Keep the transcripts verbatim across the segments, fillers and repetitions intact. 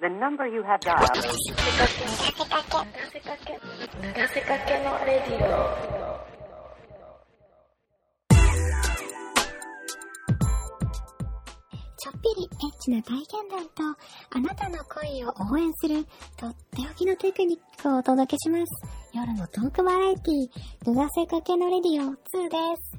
The number you have dialed. 長せかけ長せかけのレディオ。 ちょっぴりエッチな体験談とあなたの恋を応援するとっておきのテクニックをお届けします。夜のトークバラエティ脱がせかけのレディオツーです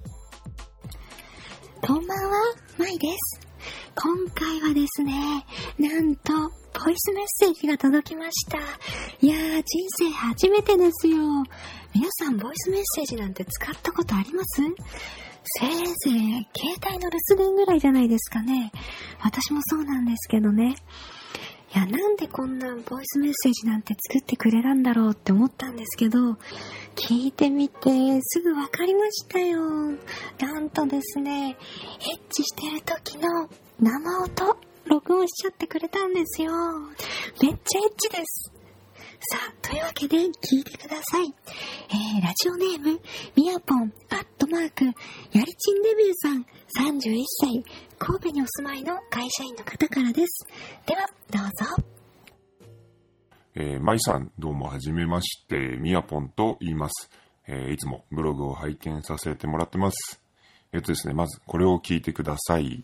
。こんばんは、まいです。今回はですね、なんとボイスメッセージが届きました。いやー、人生初めてですよ。皆さんボイスメッセージなんて使ったことあります？せいぜい携帯の留守電ぐらいじゃないですかね。私もそうなんですけどね。いや、なんでこんなボイスメッセージなんて作ってくれたんだろうって思ったんですけど、聞いてみてすぐわかりましたよ。なんとですね、エッチしてる時の生音録音しちゃってくれたんですよ。めっちゃエッチです。さあ、というわけで聞いてください。えー、ラジオネームみやぽんアットマークやりちんデビューさんさんじゅういっさい、神戸にお住まいの会社員の方からです。ではどうぞ。 えー、まいさん、どうもはじめまして、みやぽんと言います。えー、いつもブログを拝見させてもらってます。えっとですね、まずこれを聞いてください。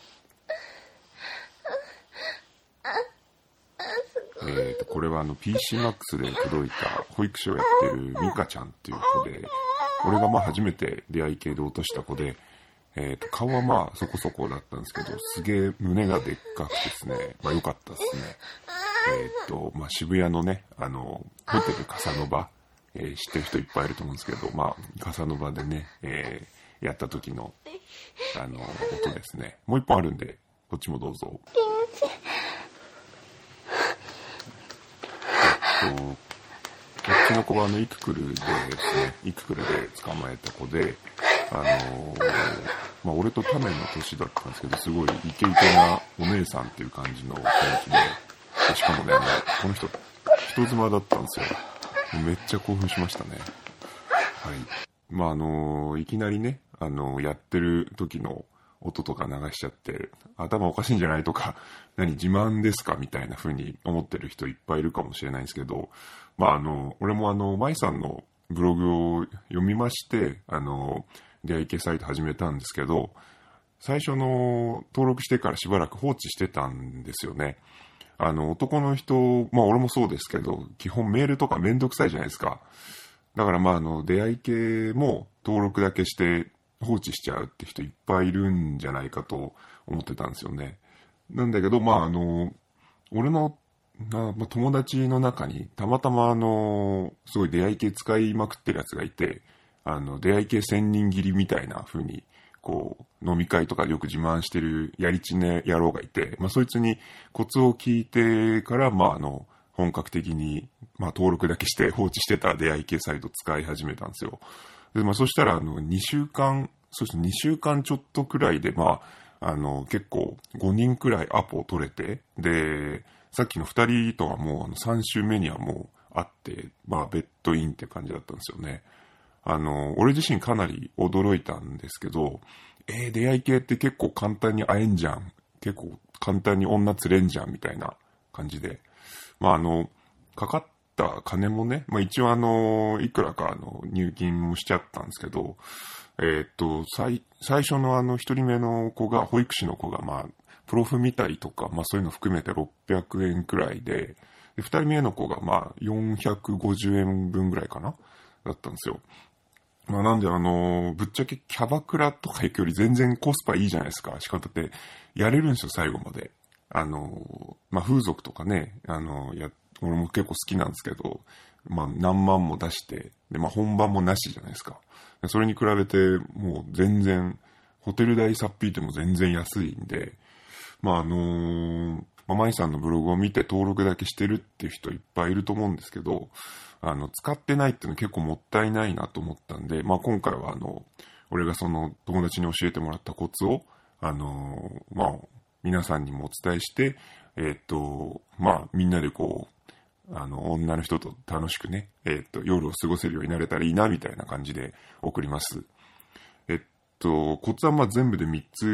えーと、これはあの ピーシーマックス で届いた保育士をやってるミカちゃんっていう子で、俺がまあ初めて出会い系で落とした子で、えーと、顔はまあそこそこだったんですけど、すげえ胸がでっかくてですね、まあ良かったですね。えーと、まあ渋谷のね、あの、ホテルカサノバ、えー、知ってる人いっぱいいると思うんですけど、まあカサノバでね、えー、やった時の、あの、音ですね。もう一本あるんで、こっちもどうぞ。こっちの子はあのイククルでですね、イククルで捕まえた子で、あのー、まあ俺とタメの年だったんですけど、すごいイケイケなお姉さんっていう感じの雰囲気で、しかもね、あのこの人人妻だったんですよ。めっちゃ興奮しましたね。はい。まああのー、いきなりね、あのー、やってる時の音とか流しちゃって頭おかしいんじゃないとか、何自慢ですかみたいな風に思ってる人いっぱいいるかもしれないんですけど、まああの俺もあの舞さんのブログを読みまして、あの出会い系サイト始めたんですけど、最初の登録してからしばらく放置してたんですよね。あの男の人、まあ俺もそうですけど、基本メールとかめんどくさいじゃないですか。だからまああの出会い系も登録だけして放置しちゃうって人いっぱいいるんじゃないかと思ってたんですよね。なんだけど、まああの、俺のな友達の中にたまたまあの、すごい出会い系使いまくってるやつがいて、あの、出会い系千人切りみたいな風に、こう、飲み会とかでよく自慢してるやりちね野郎がいて、まあそいつにコツを聞いてから、まああの、本格的に、まあ登録だけして放置してた出会い系サイト使い始めたんですよ。で、まあ、そしたら、あの、にしゅうかん、そしてにしゅうかんちょっとくらいで、まあ、あの、結構、ごにんくらいアポを取れて、で、さっきのふたりとはもう、あの、さん週目にはもう会って、まあ、ベッドインって感じだったんですよね。あの、俺自身かなり驚いたんですけど、えー、出会い系って結構簡単に会えんじゃん。結構簡単に女釣れんじゃん、みたいな感じで。まあ、あの、かかって、金もね、まあ一応あの、いくらかあの、入金もしちゃったんですけど、えー、っと、最、最初のあの、一人目の子が、保育士の子が、まあ、プロフ見たりとか、まあそういうの含めてろっぴゃくえんくらいで、で、二人目の子が、まあ、よんひゃくごじゅうえんぶんぐらいかなだったんですよ。まあなんであの、ぶっちゃけキャバクラとか行くより全然コスパいいじゃないですか。しかもだって、やれるんですよ、最後まで。あの、まあ風俗とかね、あの、やって、俺も結構好きなんですけど、まあ何万も出して、で、まあ本番もなしじゃないですか。それに比べてもう全然、ホテル代さっぴいても全然安いんで、まああのー、まあ舞さんのブログを見て登録だけしてるっていう人いっぱいいると思うんですけど、あの、使ってないっていうの結構もったいないなと思ったんで、まあ今回はあの、俺がその友達に教えてもらったコツを、あのー、まあ皆さんにもお伝えして、えーっと、まあみんなでこう、あの、女の人と楽しくね、えっと、夜を過ごせるようになれたらいいな、みたいな感じで送ります。えっと、コツはまあ全部でみっつ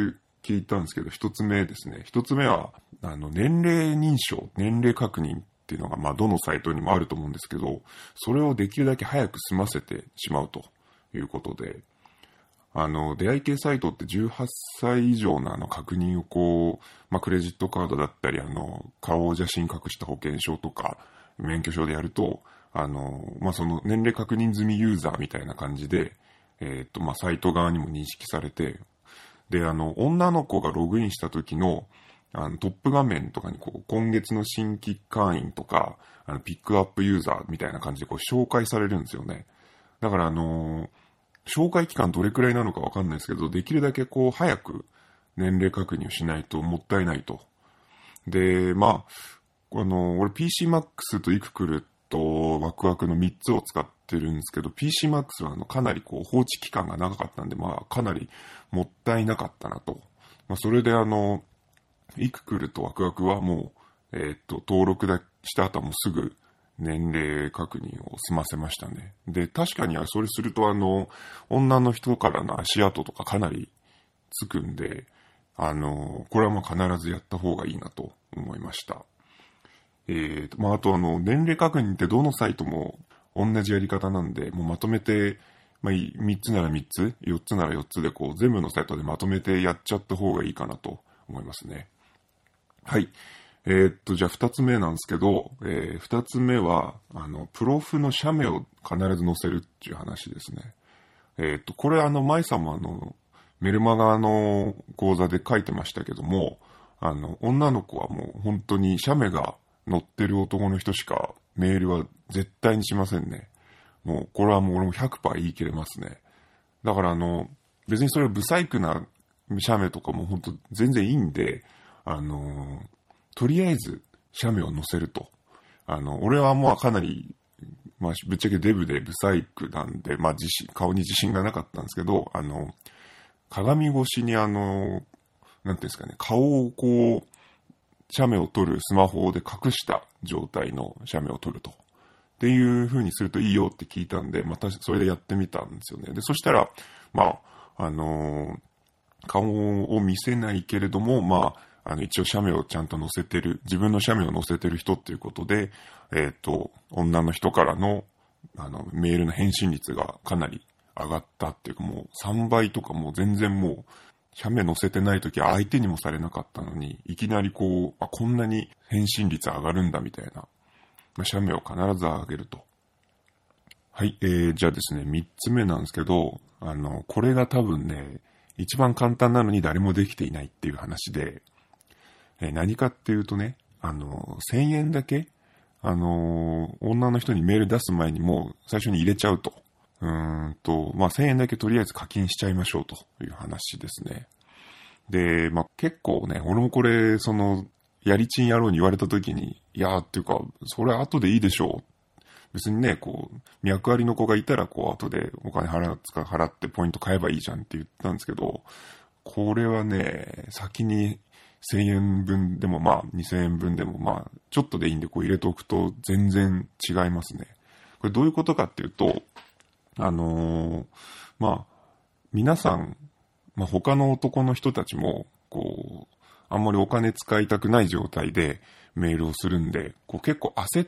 聞いたんですけど、一つ目ですね。一つ目は、あの、年齢認証、年齢確認っていうのが、まあ、どのサイトにもあると思うんですけど、それをできるだけ早く済ませてしまうということで、あの、出会い系サイトってじゅうはっさい以上のあの確認をこう、まあ、クレジットカードだったり、あの、顔写真隠した保険証とか、免許証でやると、あの、まあ、その年齢確認済みユーザーみたいな感じで、えっと、まあ、サイト側にも認識されて、で、あの、女の子がログインした時の、あの、トップ画面とかにこう、今月の新規会員とか、あの、ピックアップユーザーみたいな感じでこう、紹介されるんですよね。だから、あのー、紹介期間どれくらいなのかわかんないですけど、できるだけこう、早く年齢確認をしないともったいないと。で、まあ、あのー、俺 ピーシーマックス とイククルとワクワクのみっつを使ってるんですけど、ピーシーマックス はあの、かなりこう、放置期間が長かったんで、まあ、かなりもったいなかったなと。まあ、それであの、イククルとワクワクはもう、えー、っと、登録だした後はもうすぐ年齢確認を済ませましたね。で、確かにそれするとあの、女の人からの足跡とかかなりつくんで、あの、これはもう必ずやった方がいいなと思いました。えーと、まあ、あとあの、年齢確認ってどのサイトも同じやり方なんで、もうまとめて、まあ、みっつならみっつ、よっつならよっつでこう、全部のサイトでまとめてやっちゃった方がいいかなと思いますね。はい。えー、っと、じゃあ二つ目なんですけど、えー、二つ目は、あの、プロフの写メを必ず載せるっていう話ですね。えー、っと、これあの、舞さんもあの、メルマガの講座で書いてましたけども、あの、女の子はもう本当に写メが載ってる男の人しかメールは絶対にしませんね。もう、これはもう俺も ひゃくパーセント 言い切れますね。だからあの、別にそれはブサイクな写メとかも本当全然いいんで、あの、とりあえず写メを載せると。あの、俺はもうかなり、まあ、ぶっちゃけデブでブサイクなんで、まあ、自信、顔に自信がなかったんですけど、あの、鏡越しにあの、なんていうんですかね、顔をこう、写メを撮るスマホで隠した状態の写メを撮ると。っていう風にするといいよって聞いたんで、またそれでやってみたんですよね。で、そしたら、まあ、あの、顔を見せないけれども、まあ、あの、一応写メをちゃんと載せてる、自分の写メを載せてる人っていうことで、えっと、女の人からの、あの、メールの返信率がかなり上がったっていうか、もうさんばいとかもう全然もう、写メ載せてないときは相手にもされなかったのに、いきなりこう、あ、こんなに返信率上がるんだみたいな、まあ、写メを必ず上げると。はい、えー、じゃあですね、三つ目なんですけど、あの、これが多分ね、一番簡単なのに誰もできていないっていう話で、えー、何かっていうとね、あの、せんえんだけ、あの、女の人にメール出す前にもう最初に入れちゃうと。うーんと、まあ、せんえんだけとりあえず課金しちゃいましょうという話ですね。で、まあ、結構ね、俺もこれ、その、やりちん野郎に言われた時に、いやーっていうか、それは後でいいでしょう。別にね、こう、脈ありの子がいたら、こう、後でお金払う、払ってポイント買えばいいじゃんって言ったんですけど、これはね、先にせんえんぶんでもまあ、にせんえんぶんでもまあ、ちょっとでいいんでこう入れておくと全然違いますね。これどういうことかっていうと、あのー、まあ、皆さん、まあ他の男の人たちも、こう、あんまりお金使いたくない状態でメールをするんで、こう結構焦って、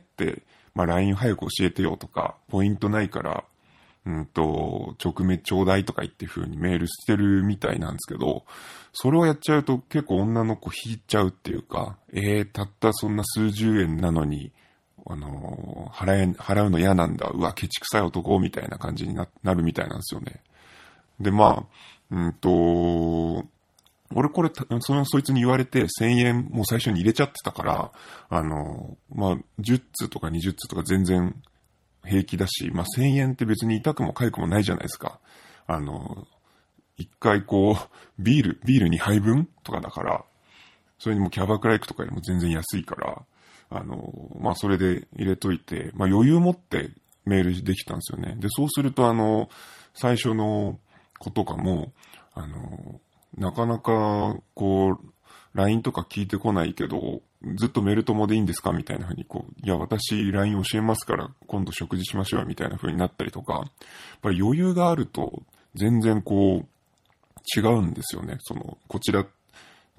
まあ ライン 早く教えてよとか、ポイントないから、うんと、直メちょうだいとか言って風にメールしてるみたいなんですけど、それをやっちゃうと結構女の子引いちゃうっていうか、えー、たったそんな数十円なのに、あのー、払え、払うの嫌なんだ、うわ、ケチくさい男みたいな感じに な, なるみたいなんですよね。で、まあ、うんと、俺これ、その、そいつに言われてせんえんもう最初に入れちゃってたから、あの、まあ、じゅっつとかにじゅっつとか全然平気だし、まあ、せんえんって別に痛くも痒くもないじゃないですか。あの、一回こう、ビール、ビールにはいぶんとかだから、それにもキャバクラ行くとかよりも全然安いから、あの、まあ、それで入れといて、まあ、余裕持ってメールできたんですよね。で、そうするとあの、最初の子とかも、あの、なかなか、こう、ライン とか聞いてこないけど、ずっとメル友でいいんですかみたいな風にこう、いや、私 ライン 教えますから今度食事しましょうみたいな風になったりとか、やっぱり余裕があると全然こう、違うんですよね。その、こちら、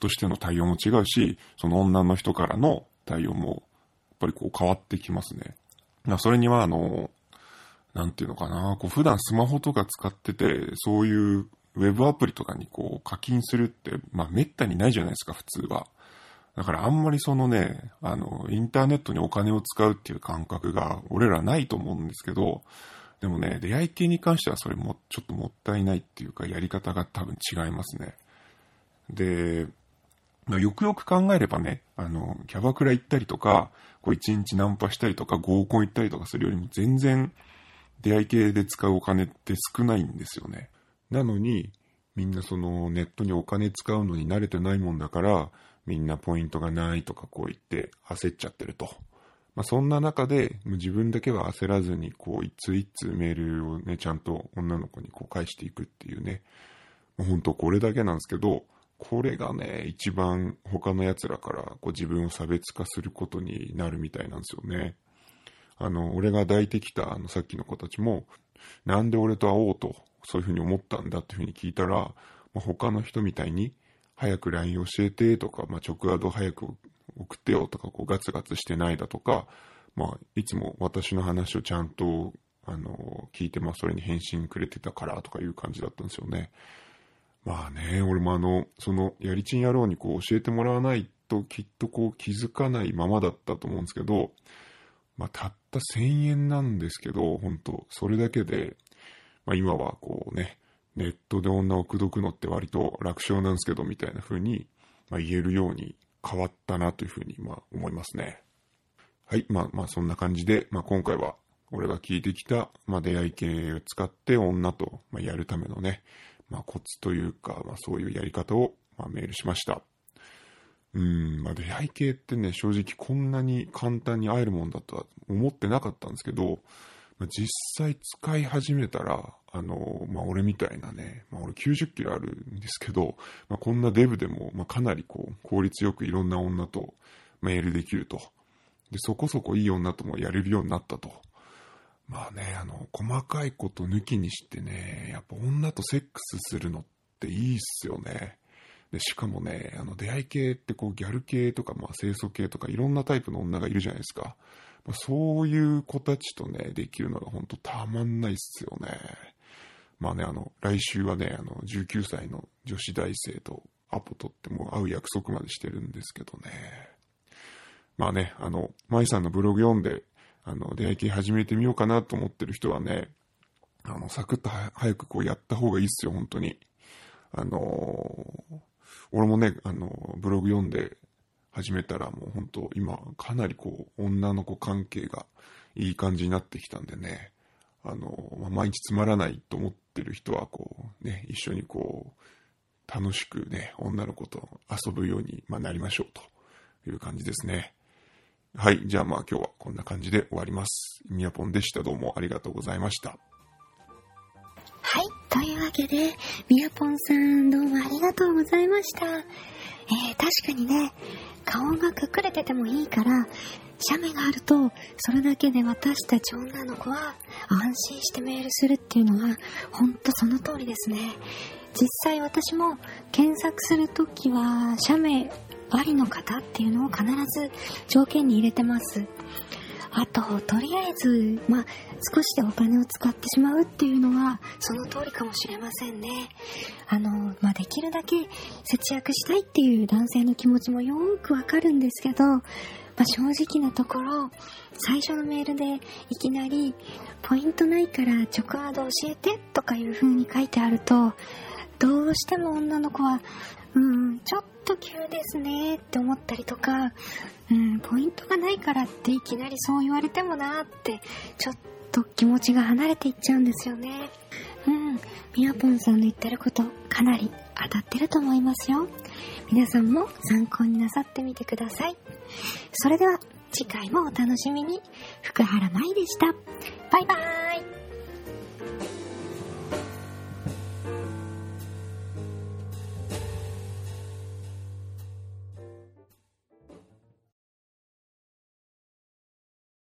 としての対応も違うし、その女の人からの対応もやっぱりこう変わってきますね。まあ、それにはあの、なんていうのかな、こう普段スマホとか使ってて、そういうウェブアプリとかにこう課金するって、まあ滅多にないじゃないですか、普通は。だからあんまりそのね、あの、インターネットにお金を使うっていう感覚が俺らないと思うんですけど、でもね、出会い系に関してはそれもちょっともったいないっていうか、やり方が多分違いますね。で、よくよく考えればね、あの、キャバクラ行ったりとか、こう一日ナンパしたりとか合コン行ったりとかするよりも全然出会い系で使うお金って少ないんですよね。なのに、みんなそのネットにお金使うのに慣れてないもんだから、みんなポイントがないとかこう言って焦っちゃってると。まあ、そんな中で自分だけは焦らずにこう一通一通メールをねちゃんと女の子にこう返していくっていうね、もう本当これだけなんですけど、これがね一番他の奴らからこう自分を差別化することになるみたいなんですよね。あの俺が抱いてきたあのさっきの子たちも、なんで俺と会おうとそういうふうに思ったんだっていうふうに聞いたら、まあ、他の人みたいに早く ライン 教えてとか、まあ、直アド早く送ってよとか、こうガツガツしてないだとか、まあ、いつも私の話をちゃんとあの聞いて、まあ、それに返信くれてたからとかいう感じだったんですよね。まあね、俺もあのそのやりちん野郎にこう教えてもらわないときっとこう気づかないままだったと思うんですけど、まあ、たったせんえんなんですけど、本当それだけで、まあ、今はこうね、ネットで女を口説くのって割と楽勝なんですけどみたいな風に、まあ、言えるように変わったなという風にまあ思いますね。はい、まあまあそんな感じで、まあ、今回は俺が聞いてきた、まあ、出会い系を使って女とまあやるためのね、まあ、コツというか、まあ、そういうやり方をまあメールしました。うーん、まあ、出会い系ってね、正直こんなに簡単に会えるもんだとは思ってなかったんですけど、まあ、実際使い始めたら、あの、まあ、俺みたいなね、まあ、俺きゅうじゅっキロあるんですけど、まあ、こんなデブでも、まあ、かなりこう、効率よくいろんな女とメールできると。で、そこそこいい女ともやれるようになったと。まあね、あの、細かいこと抜きにしてね、やっぱ女とセックスするのっていいっすよね。で、しかもね、あの、出会い系ってこう、ギャル系とか、まあ、清楚系とかいろんなタイプの女がいるじゃないですか。まあ、そういう子たちとね、できるのが本当たまんないっすよね。まあね、あの、来週はね、あの、じゅうきゅうさいの女子大生とアポ取ってもう会う約束までしてるんですけどね。まあね、あの、舞さんのブログ読んで、あの、出会い系始めてみようかなと思ってる人はね、あの、サクッとは早くこうやった方がいいっすよ、本当に。あのー、俺もね、あの、ブログ読んで始めたらもう本当、今、かなりこう、女の子関係がいい感じになってきたんでね、あの、まあ、毎日つまらないと思ってる人はこう、ね、一緒にこう、楽しくね、女の子と遊ぶように、まあ、なりましょうという感じですね。はい。じゃあまあ今日はこんな感じで終わります。みやぽんでした。どうもありがとうございました。 はい。というわけで、みやぽんさんどうもありがとうございました。えー、確かにね、顔が隠れててもいいから、写メがあると、それだけで私たち女の子は安心してメールするっていうのは、ほんとその通りですね。実際私も検索するときは、写メありの方っていうのを必ず条件に入れてます。あと、とりあえず、まあ、少しでお金を使ってしまうっていうのは、その通りかもしれませんね。あの、まあ、できるだけ節約したいっていう男性の気持ちもよーくわかるんですけど、まあ、正直なところ、最初のメールでいきなり、ポイントないから直アド教えてとかいう風に書いてあると、どうしても女の子は、うん、ちょっと急ですねって思ったりとか、うん、ポイントがないからっていきなりそう言われてもなーってちょっと気持ちが離れていっちゃうんですよね。うん、みやぽんさんの言ってることかなり当たってると思いますよ。皆さんも参考になさってみてください。それでは次回もお楽しみに。福原舞でした。バイバーイ。